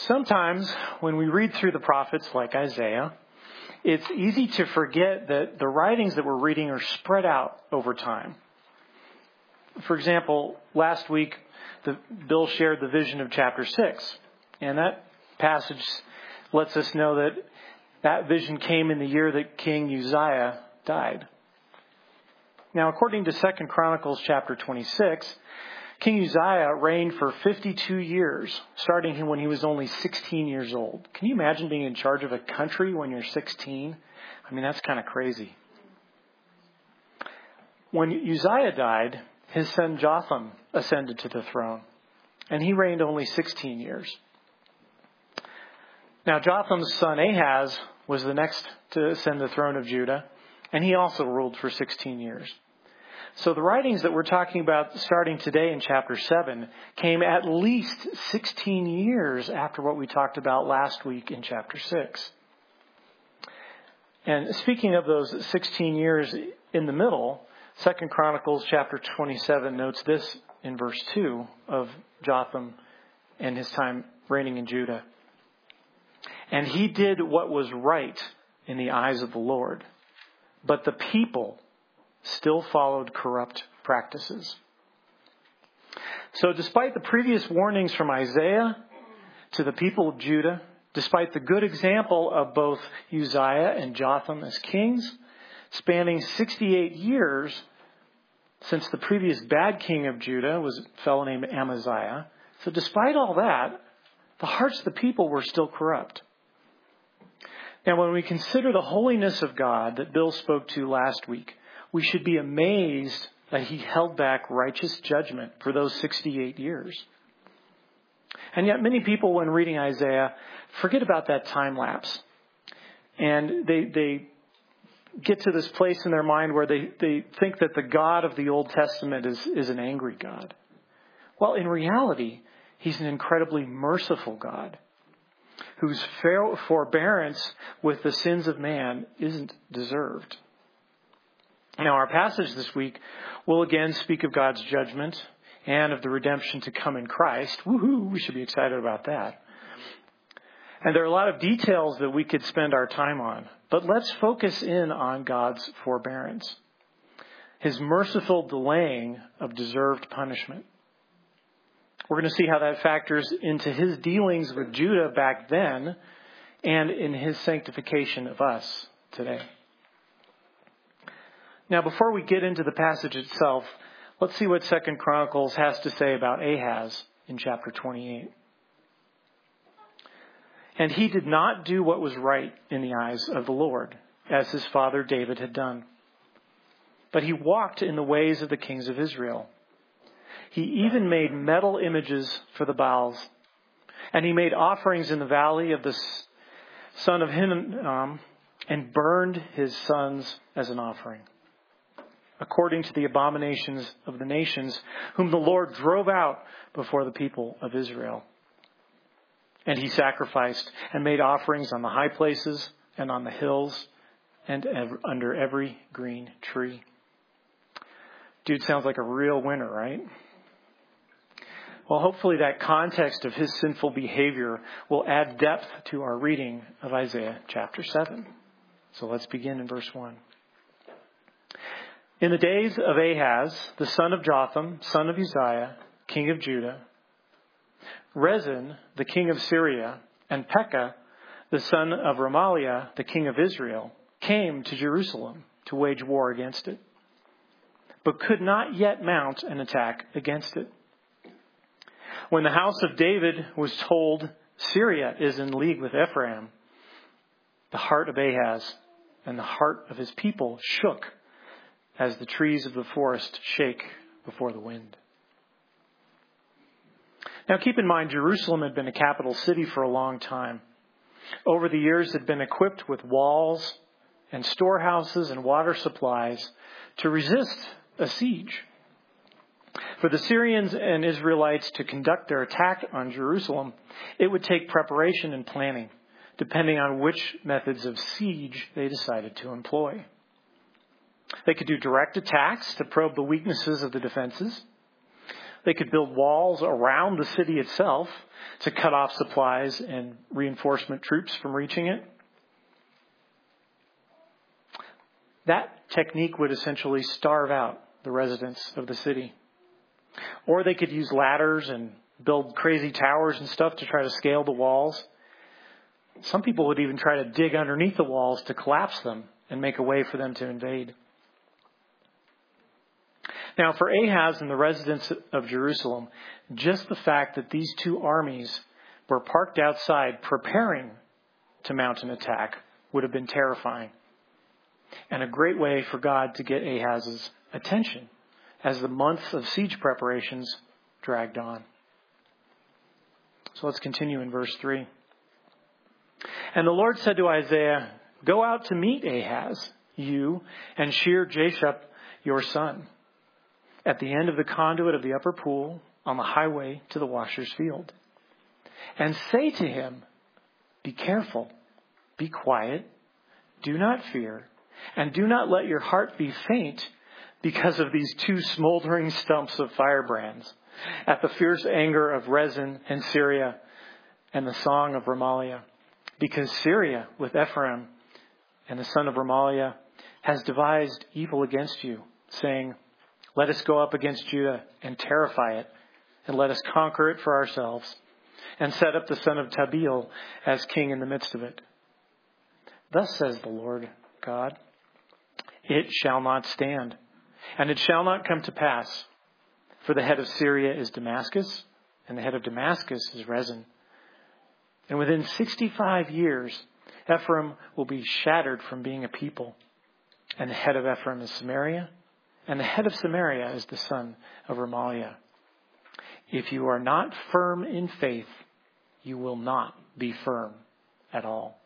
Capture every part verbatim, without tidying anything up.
Sometimes when we read through the prophets like Isaiah, it's easy to forget that the writings that we're reading are spread out over time. For example, last week, the, Bill shared the vision of chapter six. And that passage lets us know that that vision came in the year that King Uzziah died. Now, according to Second Chronicles chapter twenty-six, King Uzziah reigned for fifty-two years, starting when he was only sixteen years old. Can you imagine being in charge of a country when you're sixteen? I mean, that's kind of crazy. When Uzziah died, his son Jotham ascended to the throne, and he reigned only sixteen years. Now, Jotham's son Ahaz was the next to ascend the throne of Judah, and he also ruled for sixteen years. So the writings that we're talking about starting today in chapter seven came at least sixteen years after what we talked about last week in chapter six. And speaking of those sixteen years in the middle, Second Chronicles chapter twenty-seven notes this in verse two of Jotham and his time reigning in Judah. And he did what was right in the eyes of the Lord, but the people still followed corrupt practices. So despite the previous warnings from Isaiah to the people of Judah, despite the good example of both Uzziah and Jotham as kings, spanning sixty-eight years since the previous bad king of Judah was a fellow named Amaziah. So despite all that, the hearts of the people were still corrupt. Now, when we consider the holiness of God that Bill spoke to last week, we should be amazed that he held back righteous judgment for those sixty-eight years. And yet many people, when reading Isaiah, forget about that time lapse. And they they get to this place in their mind where they, they think that the God of the Old Testament is, is an angry God. Well, in reality, he's an incredibly merciful God whose forbearance with the sins of man isn't deserved. Now, our passage this week will again speak of God's judgment and of the redemption to come in Christ. Woohoo! We should be excited about that. And there are a lot of details that we could spend our time on. But let's focus in on God's forbearance, his merciful delaying of deserved punishment. We're going to see how that factors into his dealings with Judah back then and in his sanctification of us today. Now, before we get into the passage itself, let's see what Second Chronicles has to say about Ahaz in chapter twenty-eight. And he did not do what was right in the eyes of the Lord, as his father David had done. But he walked in the ways of the kings of Israel. He even made metal images for the Baals. And he made offerings in the valley of the son of Hinnom and burned his sons as an offering, according to the abominations of the nations, whom the Lord drove out before the people of Israel. And he sacrificed and made offerings on the high places and on the hills and ev- under every green tree. Dude sounds like a real winner, right? Well, hopefully that context of his sinful behavior will add depth to our reading of Isaiah chapter seven. So let's begin in verse one. In the days of Ahaz, the son of Jotham, son of Uzziah, king of Judah, Rezin, the king of Syria, and Pekah, the son of Remaliah, the king of Israel, came to Jerusalem to wage war against it, but could not yet mount an attack against it. When the house of David was told Syria is in league with Ephraim, the heart of Ahaz and the heart of his people shook as the trees of the forest shake before the wind. Now keep in mind, Jerusalem had been a capital city for a long time. Over the years, it had been equipped with walls and storehouses and water supplies to resist a siege. For the Syrians and Israelites to conduct their attack on Jerusalem, it would take preparation and planning, depending on which methods of siege they decided to employ. They could do direct attacks to probe the weaknesses of the defenses. They could build walls around the city itself to cut off supplies and reinforcement troops from reaching it. That technique would essentially starve out the residents of the city. Or they could use ladders and build crazy towers and stuff to try to scale the walls. Some people would even try to dig underneath the walls to collapse them and make a way for them to invade. Now, for Ahaz and the residents of Jerusalem, just the fact that these two armies were parked outside preparing to mount an attack would have been terrifying. And a great way for God to get Ahaz's attention as the months of siege preparations dragged on. So let's continue in verse three. And the Lord said to Isaiah, "Go out to meet Ahaz, you, and shear Jashub your son, at the end of the conduit of the upper pool on the highway to the washer's field. And say to him, be careful, be quiet, do not fear, and do not let your heart be faint because of these two smoldering stumps of firebrands, at the fierce anger of Rezin and Syria and the song of Remaliah. Because Syria with Ephraim and the son of Remaliah has devised evil against you, saying, let us go up against Judah and terrify it, and let us conquer it for ourselves, and set up the son of Tabeel as king in the midst of it. Thus says the Lord God, it shall not stand, and it shall not come to pass. For the head of Syria is Damascus, and the head of Damascus is Rezin. And within sixty-five years, Ephraim will be shattered from being a people. And the head of Ephraim is Samaria, and the head of Samaria is the son of Remaliah. If you are not firm in faith, you will not be firm at all."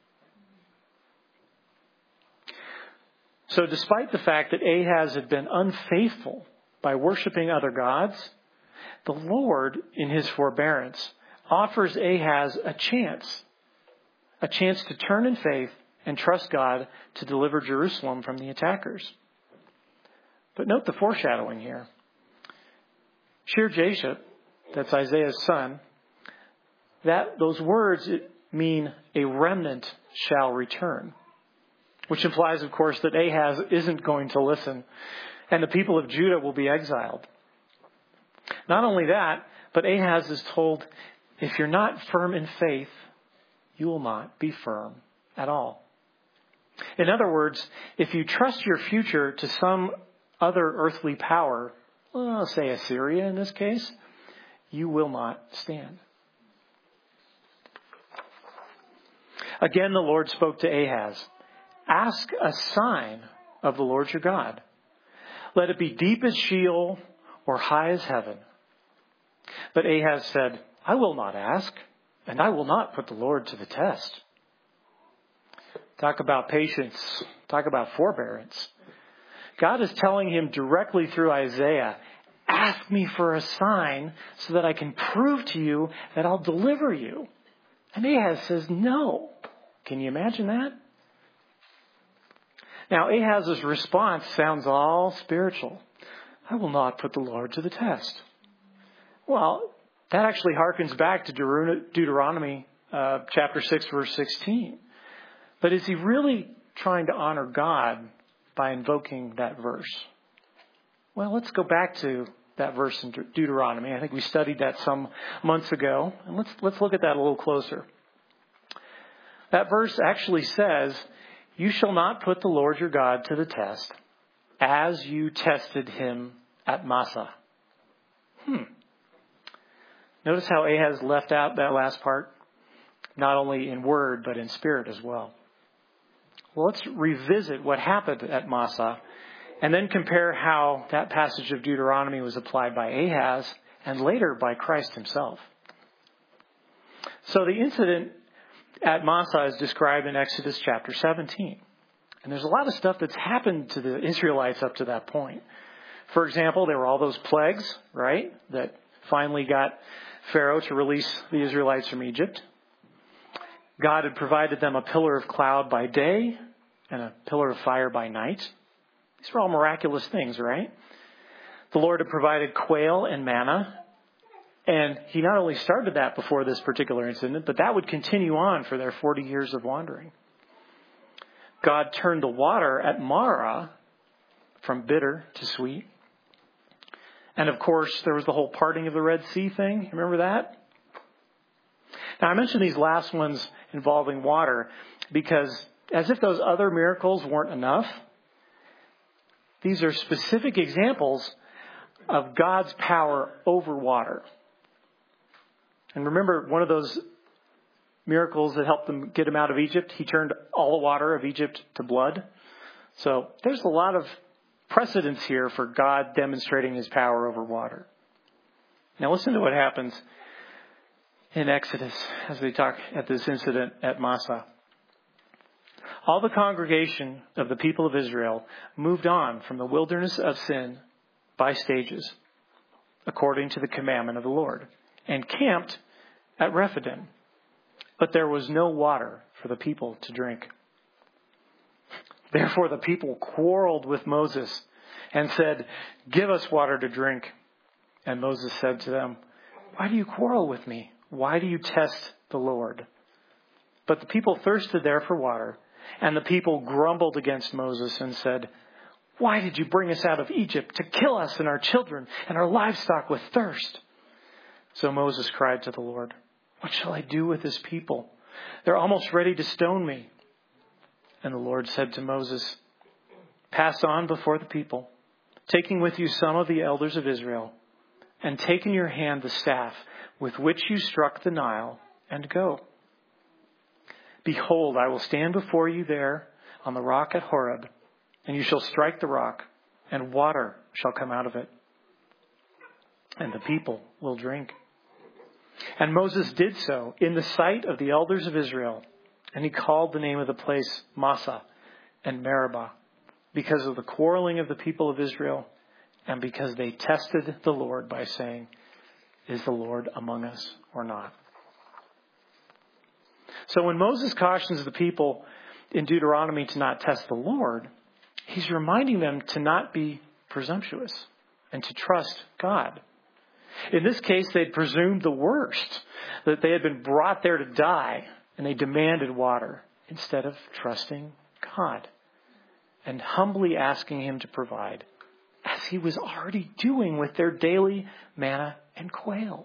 So despite the fact that Ahaz had been unfaithful by worshiping other gods, the Lord, in his forbearance, offers Ahaz a chance, a chance to turn in faith and trust God to deliver Jerusalem from the attackers. But note the foreshadowing here. Shear Jashub, that's Isaiah's son, that those words mean a remnant shall return, which implies, of course, that Ahaz isn't going to listen, and the people of Judah will be exiled. Not only that, but Ahaz is told, if you're not firm in faith, you will not be firm at all. In other words, if you trust your future to some other earthly power, well, say Assyria in this case, you will not stand. Again, the Lord spoke to Ahaz, ask a sign of the Lord your God. Let it be deep as Sheol or high as heaven. But Ahaz said, I will not ask, and I will not put the Lord to the test. Talk about patience. Talk about forbearance. God is telling him directly through Isaiah, ask me for a sign so that I can prove to you that I'll deliver you. And Ahaz says, no. Can you imagine that? Now, Ahaz's response sounds all spiritual. I will not put the Lord to the test. Well, that actually harkens back to Deuteronomy uh, chapter six, verse sixteen. But is he really trying to honor God by invoking that verse? Well, let's go back to that verse in De- Deuteronomy. I think we studied that some months ago. And let's let's look at that a little closer. That verse actually says, you shall not put the Lord your God to the test as you tested him at Massah. Hmm. Notice how Ahaz left out that last part, not only in word, but in spirit as well. Well, let's revisit what happened at Massah and then compare how that passage of Deuteronomy was applied by Ahaz and later by Christ himself. So the incident at Massah is described in Exodus chapter seventeen. And there's a lot of stuff that's happened to the Israelites up to that point. For example, there were all those plagues, right, that finally got Pharaoh to release the Israelites from Egypt. God had provided them a pillar of cloud by day and a pillar of fire by night. These were all miraculous things, right? The Lord had provided quail and manna. And he not only started that before this particular incident, but that would continue on for their forty years of wandering. God turned the water at Marah from bitter to sweet. And of course, there was the whole parting of the Red Sea thing. Remember that? Now, I mentioned these last ones involving water because as if those other miracles weren't enough, these are specific examples of God's power over water. And remember, one of those miracles that helped them get them out of Egypt, he turned all the water of Egypt to blood. So there's a lot of precedence here for God demonstrating his power over water. Now listen to what happens in Exodus as they talk at this incident at Massah. All the congregation of the people of Israel moved on from the wilderness of sin by stages, according to the commandment of the Lord, and camped at Rephidim. But there was no water for the people to drink. Therefore the people quarreled with Moses and said, "Give us water to drink." And Moses said to them, "Why do you quarrel with me? Why do you test the Lord?" But the people thirsted there for water, and the people grumbled against Moses and said, "Why did you bring us out of Egypt to kill us and our children and our livestock with thirst?" So Moses cried to the Lord, "What shall I do with this people? They're almost ready to stone me." And the Lord said to Moses, "Pass on before the people, taking with you some of the elders of Israel, and take in your hand the staff with which you struck the Nile, and go. Behold, I will stand before you there on the rock at Horeb, and you shall strike the rock, and water shall come out of it, and the people will drink." And Moses did so in the sight of the elders of Israel, and he called the name of the place Massah and Meribah, because of the quarreling of the people of Israel, and because they tested the Lord by saying, "Is the Lord among us or not?" So when Moses cautions the people in Deuteronomy to not test the Lord, he's reminding them to not be presumptuous and to trust God. In this case, they'd presumed the worst, that they had been brought there to die, and they demanded water instead of trusting God and humbly asking him to provide, as he was already doing with their daily manna and quail.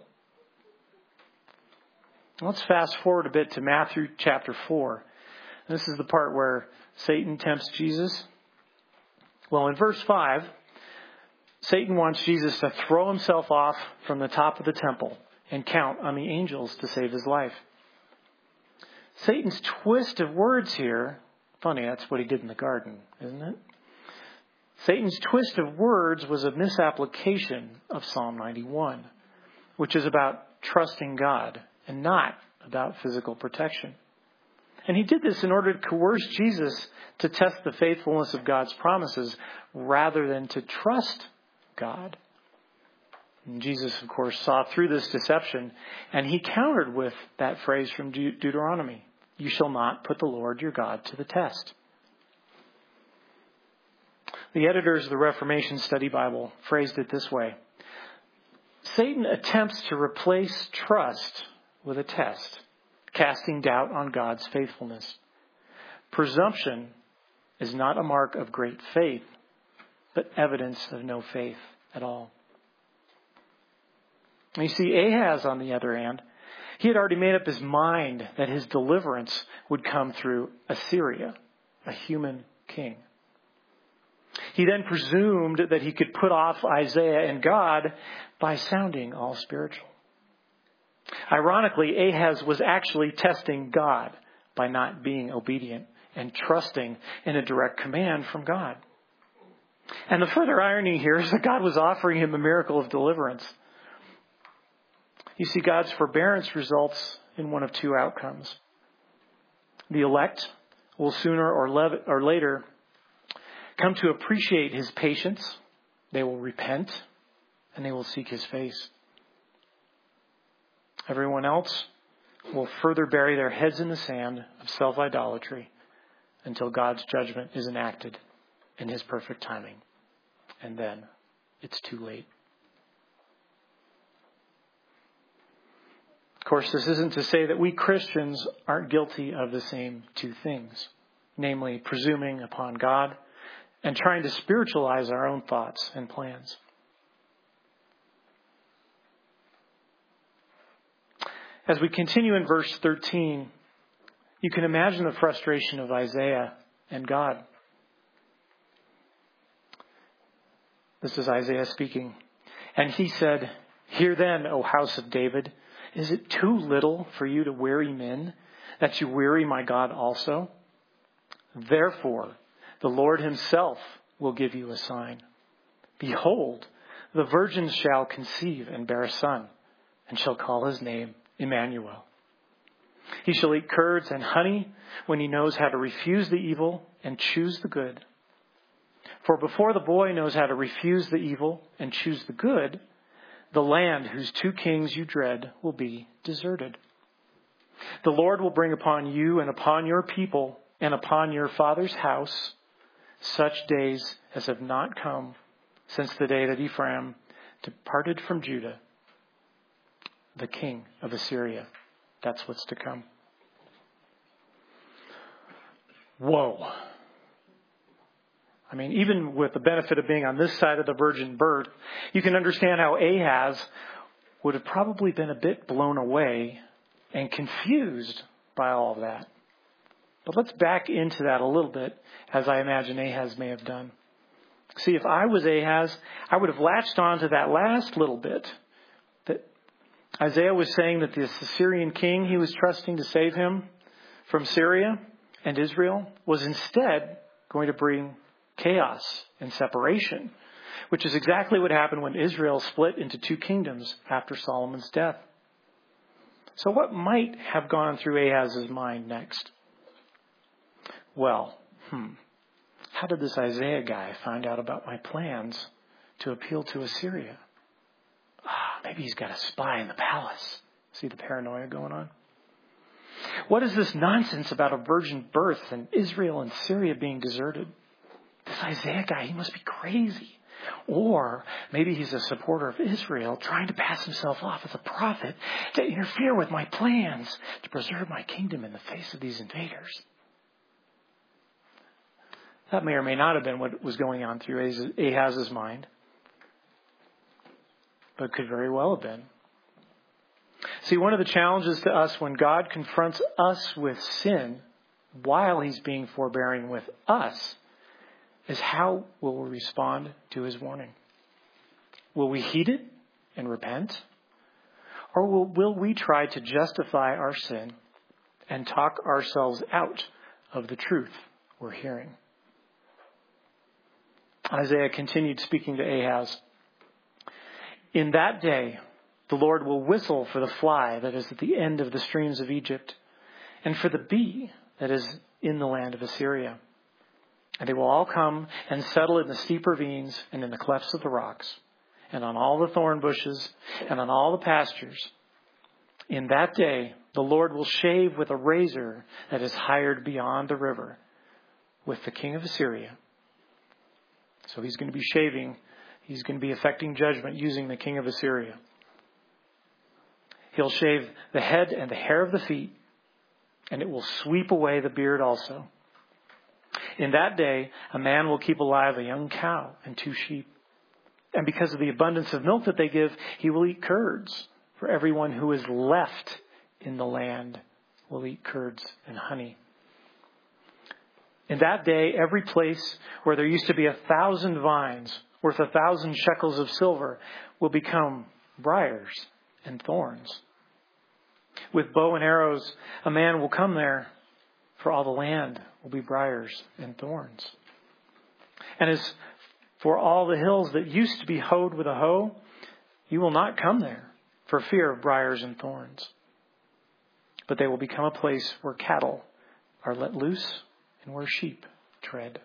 Let's fast forward a bit to Matthew chapter four. This is the part where Satan tempts Jesus. Well, in verse five, Satan wants Jesus to throw himself off from the top of the temple and count on the angels to save his life. Satan's twist of words here, funny, that's what he did in the garden, isn't it? Satan's twist of words was a misapplication of Psalm ninety-one, which is about trusting God and not about physical protection. And he did this in order to coerce Jesus to test the faithfulness of God's promises rather than to trust God. And Jesus, of course, saw through this deception, and he countered with that phrase from De- Deuteronomy, "You shall not put the Lord your God to the test." The editors of the Reformation Study Bible phrased it this way: Satan attempts to replace trust with a test, casting doubt on God's faithfulness. Presumption is not a mark of great faith, but evidence of no faith at all. And you see, Ahaz, on the other hand, he had already made up his mind that his deliverance would come through Assyria, a human king. He then presumed that he could put off Isaiah and God by sounding all spiritual. Ironically, Ahaz was actually testing God by not being obedient and trusting in a direct command from God. And the further irony here is that God was offering him a miracle of deliverance. You see, God's forbearance results in one of two outcomes. The elect will sooner or, le- or later come to appreciate his patience. They will repent and they will seek his face. Everyone else will further bury their heads in the sand of self-idolatry until God's judgment is enacted in his perfect timing. And then it's too late. Of course, this isn't to say that we Christians aren't guilty of the same two things, namely presuming upon God and trying to spiritualize our own thoughts and plans. As we continue in verse thirteen, you can imagine the frustration of Isaiah and God. This is Isaiah speaking. And he said, "Hear then, O house of David, is it too little for you to weary men, that you weary my God also? Therefore, the Lord himself will give you a sign. Behold, the virgin shall conceive and bear a son, and shall call his name Emmanuel. He shall eat curds and honey when he knows how to refuse the evil and choose the good. For before the boy knows how to refuse the evil and choose the good, the land whose two kings you dread will be deserted. The Lord will bring upon you and upon your people and upon your father's house such days as have not come since the day that Ephraim departed from Judah, the king of Assyria." That's what's to come. Whoa. I mean, even with the benefit of being on this side of the virgin birth, you can understand how Ahaz would have probably been a bit blown away and confused by all of that. But let's back into that a little bit, as I imagine Ahaz may have done. See, if I was Ahaz, I would have latched on to that last little bit. That Isaiah was saying that the Assyrian king he was trusting to save him from Syria and Israel was instead going to bring chaos and separation, which is exactly what happened when Israel split into two kingdoms after Solomon's death. So what might have gone through Ahaz's mind next? Well, hmm, how did this Isaiah guy find out about my plans to appeal to Assyria? Ah, maybe he's got a spy in the palace. See the paranoia going on? What is this nonsense about a virgin birth and Israel and Syria being deserted? This Isaiah guy, he must be crazy. Or maybe he's a supporter of Israel trying to pass himself off as a prophet to interfere with my plans to preserve my kingdom in the face of these invaders. That may or may not have been what was going on through Ahaz's mind, but could very well have been. See, one of the challenges to us when God confronts us with sin while he's being forbearing with us is how will we respond to his warning? Will we heed it and repent? Or will, will we try to justify our sin and talk ourselves out of the truth we're hearing? Isaiah continued speaking to Ahaz. "In that day, the Lord will whistle for the fly that is at the end of the streams of Egypt, and for the bee that is in the land of Assyria. And they will all come and settle in the steep ravines and in the clefts of the rocks, and on all the thorn bushes and on all the pastures. In that day, the Lord will shave with a razor that is hired beyond the river with the king of Assyria." So he's going to be shaving. He's going to be effecting judgment using the king of Assyria. He'll shave the head and the hair of the feet, and it will sweep away the beard also. In that day, a man will keep alive a young cow and two sheep. And because of the abundance of milk that they give, he will eat curds. For everyone who is left in the land will eat curds and honey. In that day, every place where there used to be a thousand vines worth a thousand shekels of silver will become briars and thorns. With bow and arrows, a man will come there, for all the land will be briars and thorns. And as for all the hills that used to be hoed with a hoe, you will not come there for fear of briars and thorns. But they will become a place where cattle are let loose and where sheep tread.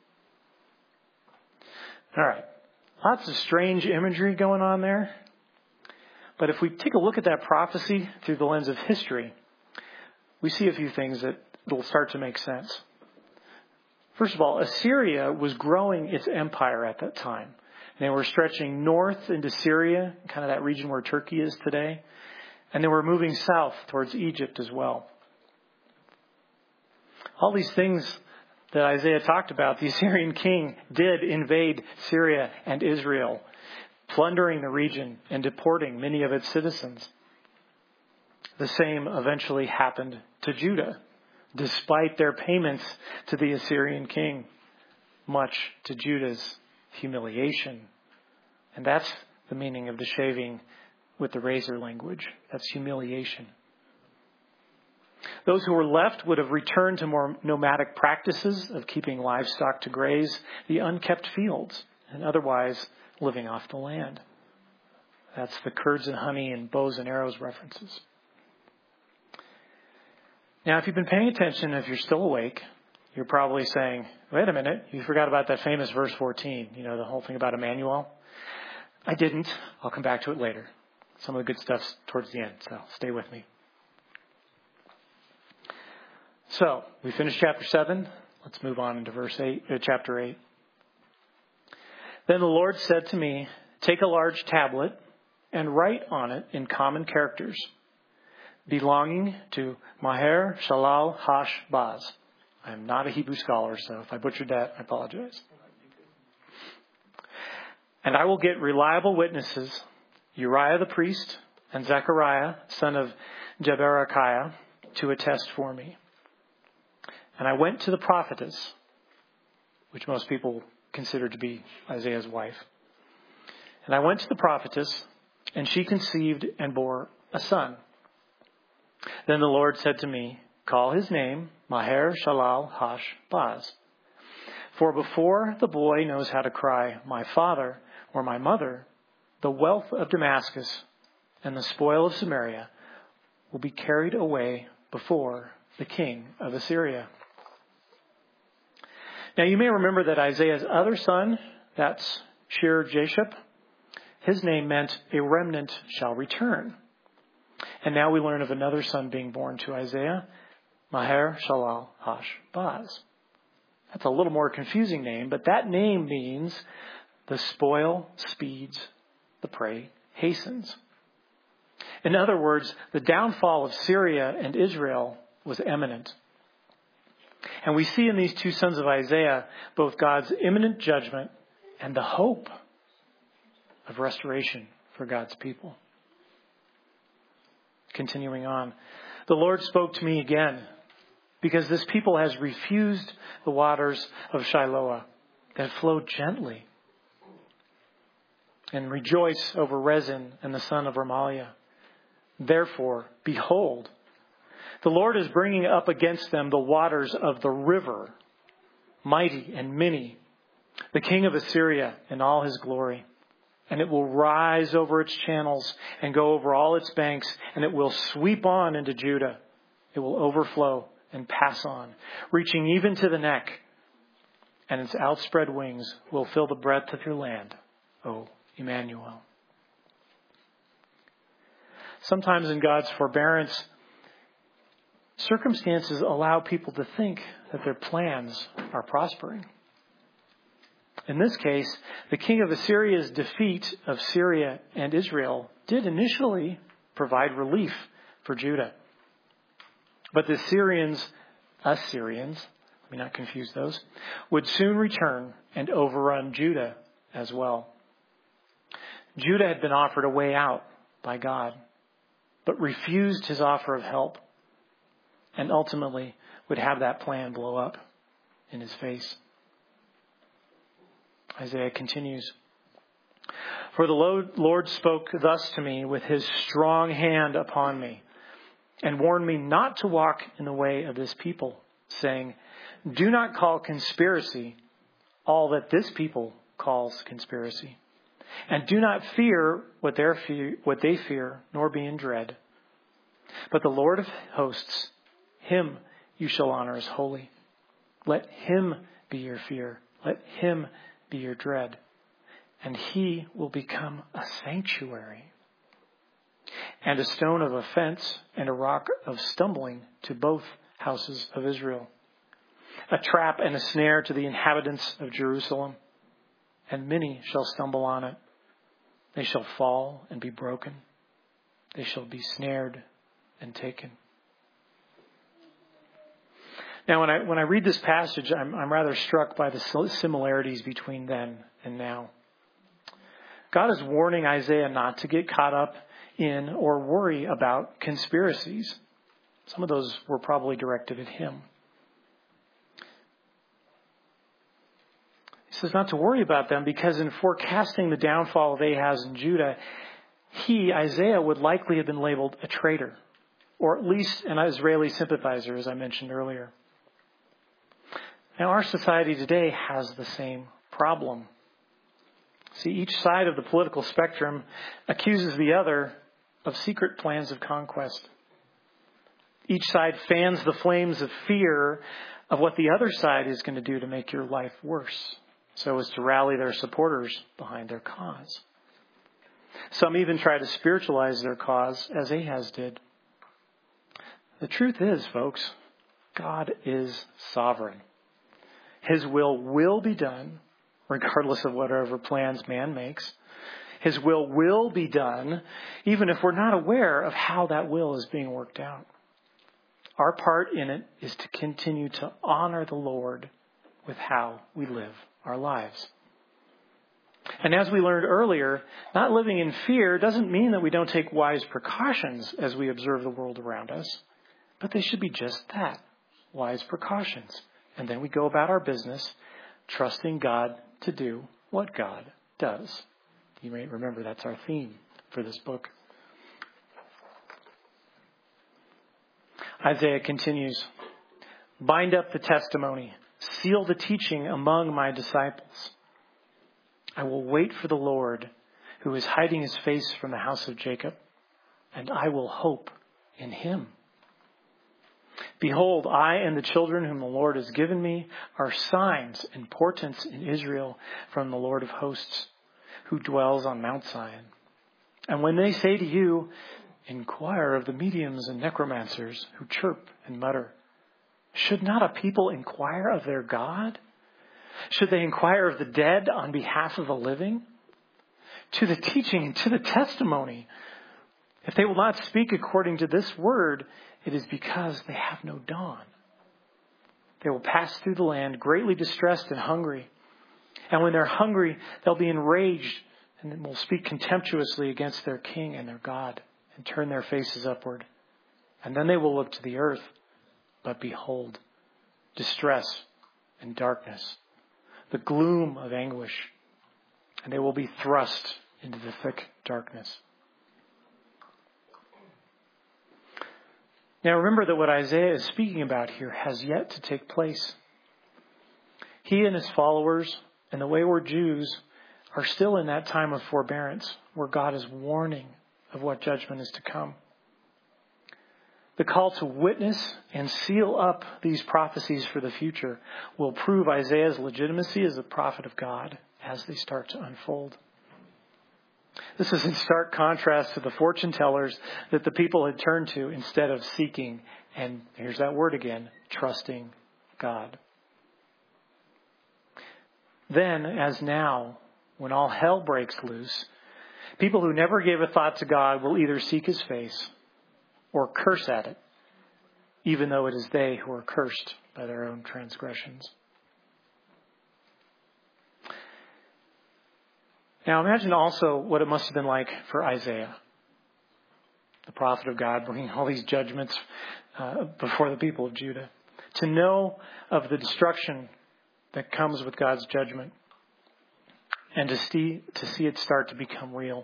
All right. Lots of strange imagery going on there. But if we take a look at that prophecy through the lens of history, we see a few things that will start to make sense. First of all, Assyria was growing its empire at that time. They were stretching north into Syria, kind of that region where Turkey is today. And they were moving south towards Egypt as well. All these things that Isaiah talked about, the Assyrian king did invade Syria and Israel, plundering the region and deporting many of its citizens. The same eventually happened to Judah, despite their payments to the Assyrian king, much to Judah's humiliation. And that's the meaning of the shaving with the razor language. That's humiliation. Those who were left would have returned to more nomadic practices of keeping livestock to graze the unkept fields and otherwise living off the land. That's the curds and honey and bows and arrows references. Now, if you've been paying attention, if you're still awake, you're probably saying, wait a minute, you forgot about that famous verse fourteen, you know, the whole thing about Emmanuel. I didn't. I'll come back to it later. Some of the good stuff's towards the end, so stay with me. So, we finished chapter seven. Let's move on into verse eight, uh, chapter eight. Then the Lord said to me, take a large tablet and write on it in common characters, belonging to Maher Shalal Hash Baz. I am not a Hebrew scholar, so if I butchered that, I apologize. And I will get reliable witnesses, Uriah the priest and Zechariah, son of Jeberechiah, to attest for me. And I went to the prophetess, which most people consider to be Isaiah's wife. And I went to the prophetess, and she conceived and bore a son. Then the Lord said to me, call his name Maher Shalal Hash Baz. For before the boy knows how to cry, my father or my mother, the wealth of Damascus and the spoil of Samaria will be carried away before the king of Assyria. Now you may remember that Isaiah's other son, that's Shear-Jashub, his name meant a remnant shall return. And now we learn of another son being born to Isaiah, Maher Shalal Hash Baz. That's a little more confusing name, but that name means the spoil speeds, the prey hastens. In other words, the downfall of Syria and Israel was imminent. And we see in these two sons of Isaiah both God's imminent judgment and the hope of restoration for God's people. Continuing on, the Lord spoke to me again, because this people has refused the waters of Shiloah that flowed gently, and rejoice over Rezin and the son of Remaliah. Therefore, behold, the Lord is bringing up against them the waters of the river, mighty and many, the king of Assyria in all his glory. And it will rise over its channels and go over all its banks, and it will sweep on into Judah. It will overflow and pass on, reaching even to the neck, and its outspread wings will fill the breadth of your land, O Emmanuel. Sometimes in God's forbearance, circumstances allow people to think that their plans are prospering. In this case, the king of Assyria's defeat of Syria and Israel did initially provide relief for Judah. But the Syrians, Assyrians, let me not confuse those, would soon return and overrun Judah as well. Judah had been offered a way out by God, but refused his offer of help, and ultimately would have that plan blow up in his face. Isaiah continues, for the Lord spoke thus to me with his strong hand upon me, and warned me not to walk in the way of this people, saying, do not call conspiracy all that this people calls conspiracy, and do not fear what, fear what they fear, nor be in dread. But the Lord of hosts, him you shall honor as holy. Let him be your fear. Let him be your dread. And he will become a sanctuary, and a stone of offense and a rock of stumbling to both houses of Israel, a trap and a snare to the inhabitants of Jerusalem. and many shall stumble on it. They shall fall and be broken. They shall be snared and taken. Now, when I when I read this passage, I'm, I'm rather struck by the similarities between then and now. God is warning Isaiah not to get caught up in or worry about conspiracies. Some of those were probably directed at him. He says not to worry about them because in forecasting the downfall of Ahaz and Judah, he, Isaiah, would likely have been labeled a traitor, or at least an Israeli sympathizer, as I mentioned earlier. Now, our society today has the same problem. See, each side of the political spectrum accuses the other of secret plans of conquest. Each side fans the flames of fear of what the other side is going to do to make your life worse, so as to rally their supporters behind their cause. Some even try to spiritualize their cause, as Ahaz did. The truth is, folks, God is sovereign. His will will be done, regardless of whatever plans man makes. His will will be done, even if we're not aware of how that will is being worked out. Our part in it is to continue to honor the Lord with how we live our lives. And as we learned earlier, not living in fear doesn't mean that we don't take wise precautions as we observe the world around us, but they should be just that, wise precautions. And then we go about our business, trusting God to do what God does. You may remember that's our theme for this book. Isaiah continues, bind up the testimony, seal the teaching among my disciples. I will wait for the Lord, who is hiding his face from the house of Jacob, and I will hope in him. Behold, I and the children whom the Lord has given me are signs and portents in Israel from the Lord of hosts, who dwells on Mount Zion. And when they say to you, inquire of the mediums and necromancers who chirp and mutter, should not a people inquire of their God? Should they inquire of the dead on behalf of the living? To the teaching and to the testimony. If they will not speak according to this word, it is because they have no dawn. They will pass through the land greatly distressed and hungry. And when they're hungry, they'll be enraged and will speak contemptuously against their king and their God and turn their faces upward. And then they will look to the earth. But behold, distress and darkness, the gloom of anguish, and they will be thrust into the thick darkness. Now remember that what Isaiah is speaking about here has yet to take place. He and his followers and the wayward Jews are still in that time of forbearance where God is warning of what judgment is to come. The call to witness and seal up these prophecies for the future will prove Isaiah's legitimacy as a prophet of God as they start to unfold. This is in stark contrast to the fortune tellers that the people had turned to instead of seeking, and here's that word again, trusting God. Then, as now, when all hell breaks loose, people who never gave a thought to God will either seek his face or curse at it, even though it is they who are cursed by their own transgressions. Now imagine also what it must have been like for Isaiah, the prophet of God, bringing all these judgments uh, before the people of Judah, to know of the destruction that comes with God's judgment and to see, to see it start to become real.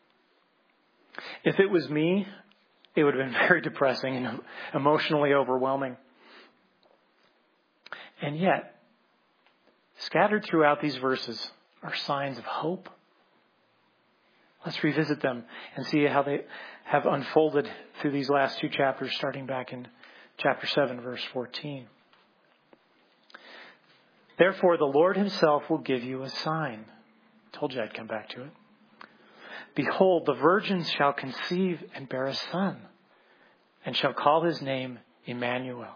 If it was me, it would have been very depressing and emotionally overwhelming. And yet, scattered throughout these verses are signs of hope. Let's revisit them and see how they have unfolded through these last two chapters, starting back in chapter seven, verse fourteen. Therefore, the Lord himself will give you a sign. I told you I'd come back to it. Behold, the virgins shall conceive and bear a son, and shall call his name Emmanuel.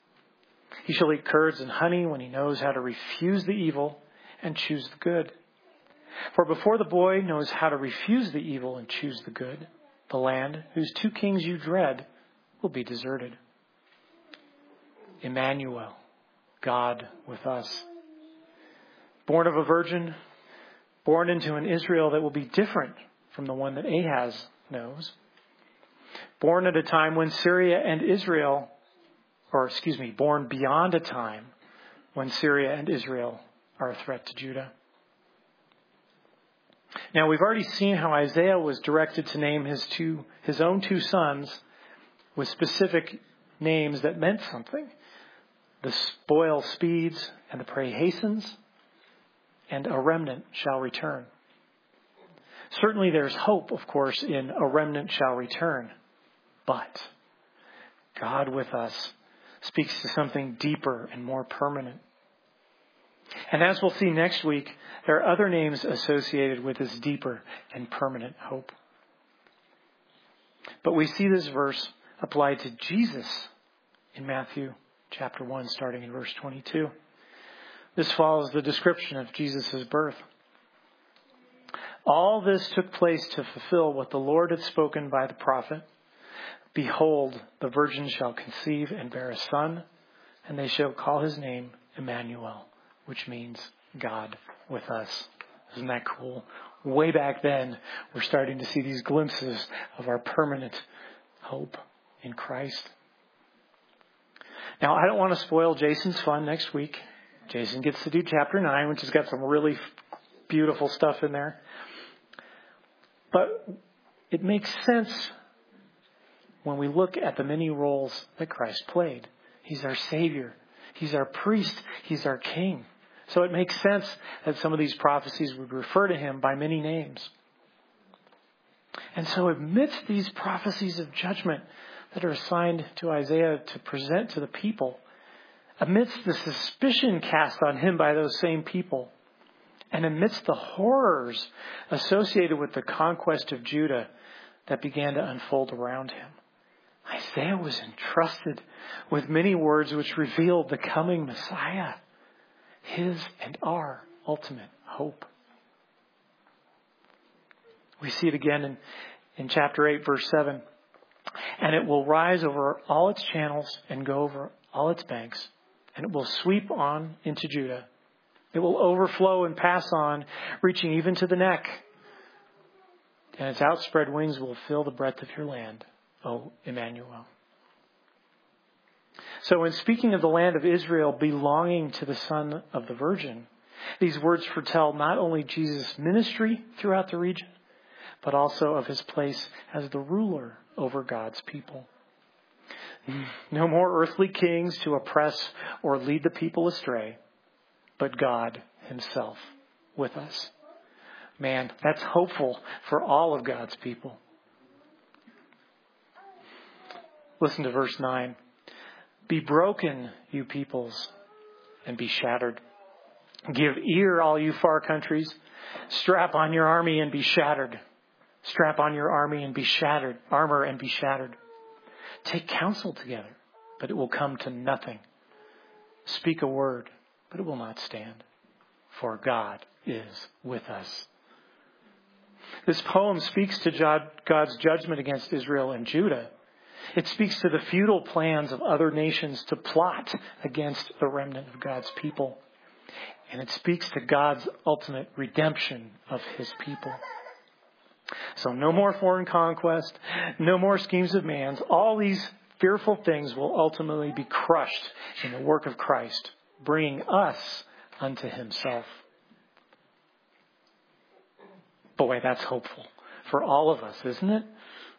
He shall eat curds and honey when he knows how to refuse the evil and choose the good. For before the boy knows how to refuse the evil and choose the good, the land whose two kings you dread will be deserted. Emmanuel, God with us. Born of a virgin, born into an Israel that will be different from the one that Ahaz knows. Born at a time when Syria and Israel, or excuse me, born beyond a time when Syria and Israel are a threat to Judah. Now, we've already seen how Isaiah was directed to name his two, his own two sons with specific names that meant something. The spoil speeds and the prey hastens, and a remnant shall return. Certainly there's hope, of course, in a remnant shall return. But God with us speaks to something deeper and more permanent. And as we'll see next week, there are other names associated with this deeper and permanent hope. But we see this verse applied to Jesus in Matthew chapter one, starting in verse twenty-two. This follows the description of Jesus' birth. All this took place to fulfill what the Lord had spoken by the prophet. Behold, the virgin shall conceive and bear a son, and they shall call his name Emmanuel, which means God with us. Isn't that cool? Way back then, we're starting to see these glimpses of our permanent hope in Christ. Now, I don't want to spoil Jason's fun next week. Jason gets to do chapter nine, which has got some really beautiful stuff in there. But it makes sense when we look at the many roles that Christ played. He's our Savior. He's our priest. He's our King. So it makes sense that some of these prophecies would refer to him by many names. And so amidst these prophecies of judgment that are assigned to Isaiah to present to the people, amidst the suspicion cast on him by those same people, and amidst the horrors associated with the conquest of Judah that began to unfold around him, Isaiah was entrusted with many words which revealed the coming Messiah, his and our ultimate hope. We see it again in, in chapter eight, verse seven. And it will rise over all its channels and go over all its banks, and it will sweep on into Judah. It will overflow and pass on, reaching even to the neck. And its outspread wings will fill the breadth of your land, O Emmanuel. So in speaking of the land of Israel belonging to the Son of the Virgin, these words foretell not only Jesus' ministry throughout the region, but also of his place as the ruler over God's people. No more earthly kings to oppress or lead the people astray, but God himself with us. Man, that's hopeful for all of God's people. Listen to verse nine. Be broken, you peoples, and be shattered. Give ear, all you far countries. Strap on your army and be shattered. Strap on your army and be shattered. Armor and be shattered. Take counsel together, but it will come to nothing. Speak a word, but it will not stand. For God is with us. This poem speaks to God's judgment against Israel and Judah. It speaks to the futile plans of other nations to plot against the remnant of God's people. And it speaks to God's ultimate redemption of his people. So no more foreign conquest, no more schemes of man's. All these fearful things will ultimately be crushed in the work of Christ, bringing us unto himself. Boy, that's hopeful for all of us, isn't it?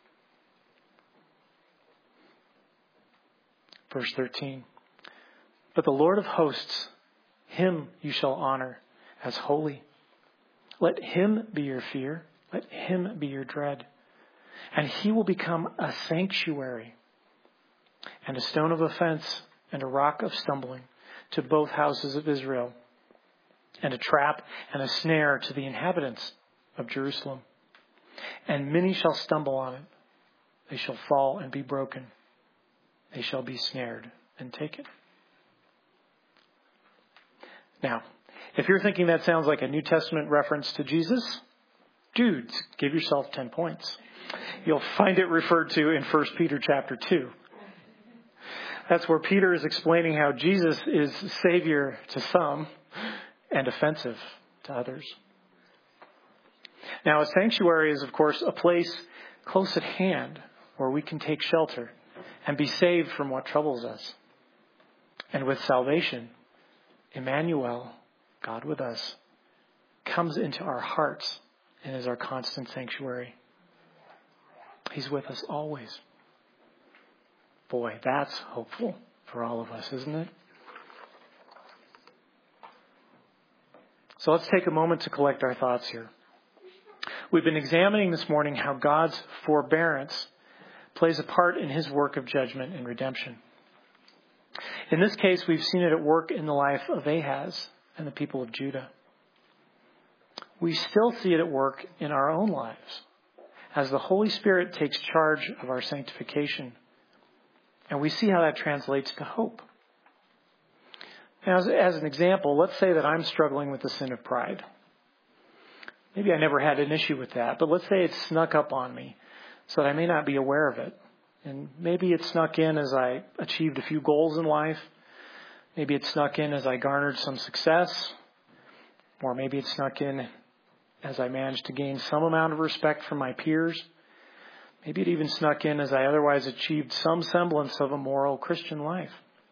Verse thirteen. But the Lord of hosts, him you shall honor as holy. Let him be your fear. Let him be your dread. And he will become a sanctuary and a stone of offense and a rock of stumbling to both houses of Israel, and a trap and a snare to the inhabitants of Jerusalem. And many shall stumble on it. They shall fall and be broken. They shall be snared and taken. Now, If you're thinking that sounds like a New Testament reference to Jesus, dudes, give yourself ten points. You'll find it referred to in First Peter chapter two. That's where Peter is explaining how Jesus is Savior to some and offensive to others. Now, a sanctuary is, of course, a place close at hand where we can take shelter and be saved from what troubles us. And with salvation, Emmanuel, God with us, comes into our hearts and is our constant sanctuary. He's with us always. Boy, that's hopeful for all of us, isn't it? So let's take a moment to collect our thoughts here. We've been examining this morning how God's forbearance plays a part in his work of judgment and redemption. In this case, we've seen it at work in the life of Ahaz and the people of Judah. We still see it at work in our own lives as the Holy Spirit takes charge of our sanctification. And we see how that translates to hope. Now, as, as an example, let's say that I'm struggling with the sin of pride. Maybe I never had an issue with that, but let's say it snuck up on me so that I may not be aware of it. And maybe it snuck in as I achieved a few goals in life. Maybe it snuck in as I garnered some success. Or maybe it snuck in as I managed to gain some amount of respect from my peers. Maybe it even snuck in as I otherwise achieved some semblance of a moral Christian life.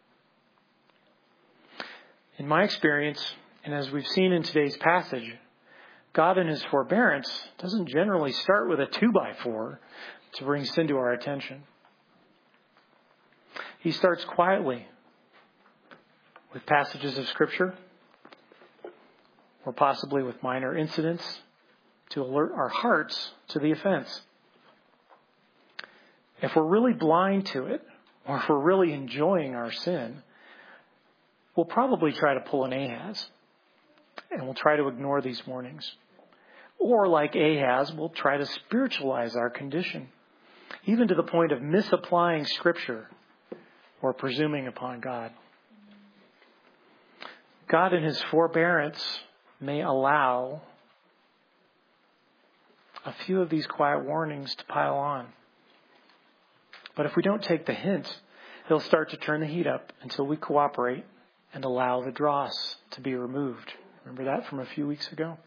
In my experience, and as we've seen in today's passage, God in his forbearance doesn't generally start with a two by four to bring sin to our attention. He starts quietly with passages of Scripture, or possibly with minor incidents to alert our hearts to the offense. If we're really blind to it, or if we're really enjoying our sin, we'll probably try to pull an Ahaz, and we'll try to ignore these warnings. Or like Ahaz, we'll try to spiritualize our condition, even to the point of misapplying Scripture or presuming upon God. God in his forbearance may allow a few of these quiet warnings to pile on. But if we don't take the hint, he'll start to turn the heat up until we cooperate and allow the dross to be removed. Remember that from a few weeks ago?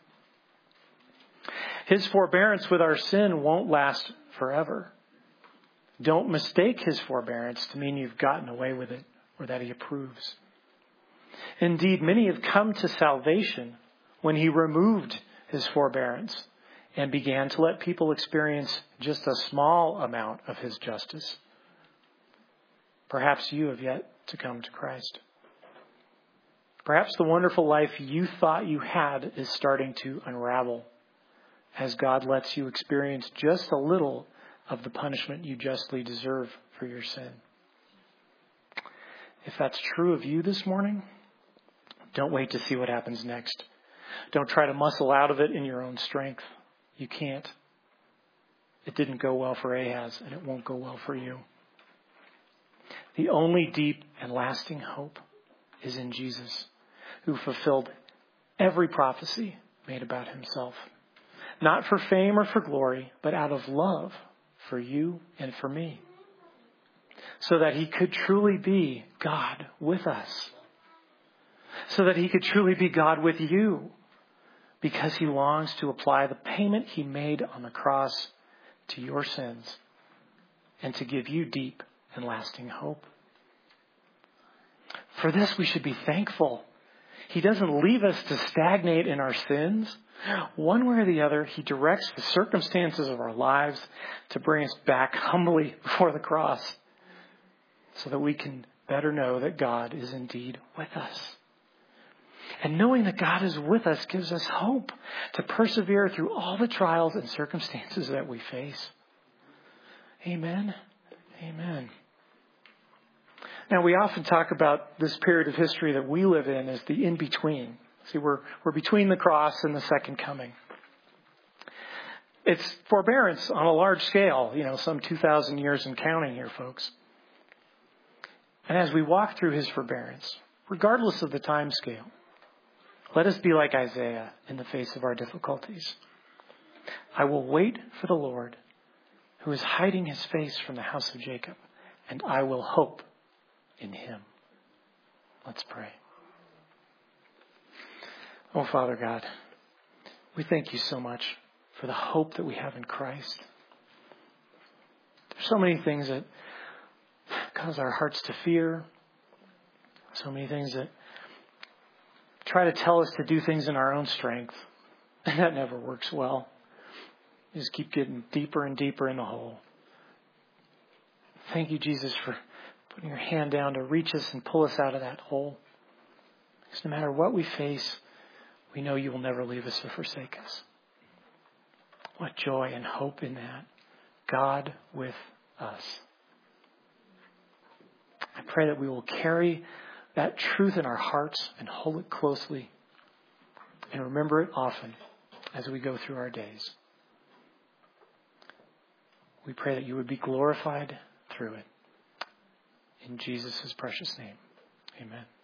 His forbearance with our sin won't last forever. Don't mistake his forbearance to mean you've gotten away with it or that he approves. Indeed, many have come to salvation when he removed his forbearance and began to let people experience just a small amount of his justice. Perhaps you have yet to come to Christ. Perhaps the wonderful life you thought you had is starting to unravel as God lets you experience just a little of the punishment you justly deserve for your sin. If that's true of you this morning, don't wait to see what happens next. Don't try to muscle out of it in your own strength. You can't. It didn't go well for Ahaz, and it won't go well for you. The only deep and lasting hope is in Jesus, who fulfilled every prophecy made about himself. Not for fame or for glory, but out of love for you and for me. So that he could truly be God with us. So that he could truly be God with you. Because he longs to apply the payment he made on the cross to your sins. And to give you deep and lasting hope. For this we should be thankful. He doesn't leave us to stagnate in our sins. One way or the other, he directs the circumstances of our lives to bring us back humbly before the cross so that we can better know that God is indeed with us. And knowing that God is with us gives us hope to persevere through all the trials and circumstances that we face. Amen. Amen. Now, we often talk about this period of history that we live in as the in-between. See, we're, we're between the cross and the second coming. It's forbearance on a large scale, you know, some two thousand years and counting here, folks. And as we walk through his forbearance, regardless of the time scale, Let us be like Isaiah in the face of our difficulties. I will wait for the Lord, who is hiding his face from the house of Jacob, and I will hope in him. Let's pray. Oh, Father God, we thank you so much for the hope that we have in Christ. There's so many things that cause our hearts to fear. So many things that try to tell us to do things in our own strength. And that never works well. You just keep getting deeper and deeper in the hole. Thank you, Jesus, for putting your hand down to reach us and pull us out of that hole. Because no matter what we face, we know you will never leave us or forsake us. What joy and hope in that. God with us. I pray that we will carry that truth in our hearts and hold it closely and remember it often as we go through our days. We pray that you would be glorified through it. In Jesus' precious name, amen.